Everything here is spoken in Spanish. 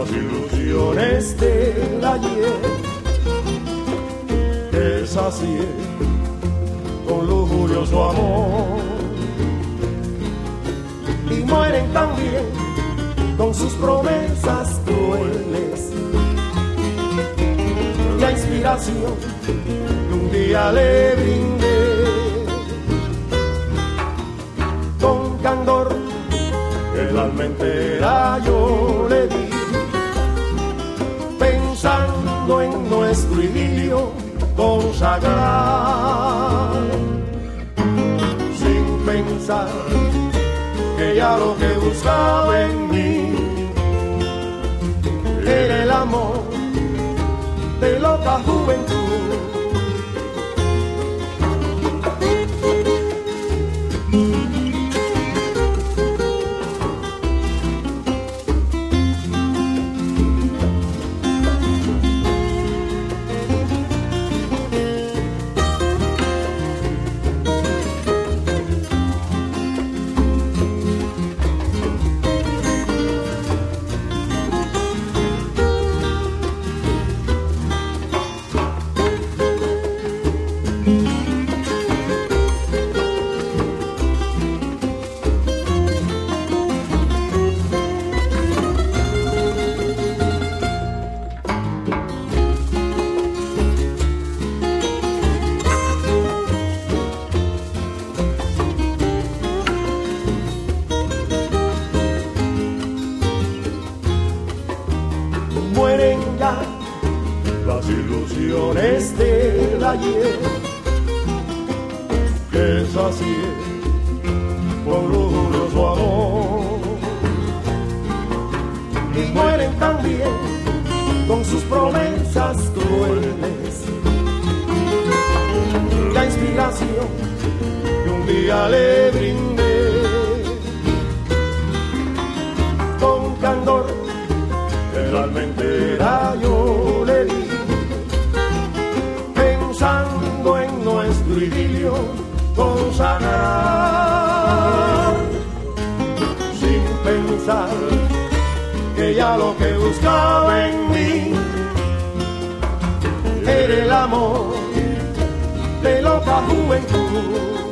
las ilusiones del ayer que sacié con lujurioso amor, y mueren también con sus promesas crueles. La inspiración que un día le brindé con candor, el alma entera yo le di, pensando en nuestro idilio consagrar, sin pensar que ya lo que buscaba en mí era el amor de loca juventud. Mueren ya las ilusiones del ayer que sacié con lujurioso amor, y mueren también con sus promesas crueles. La inspiración que un día le brindé con candor, el alma entera yo le di, pensando en nuestro idilio consagrar, sin pensar que ya lo que buscaba en mí era el amor de loca juventud.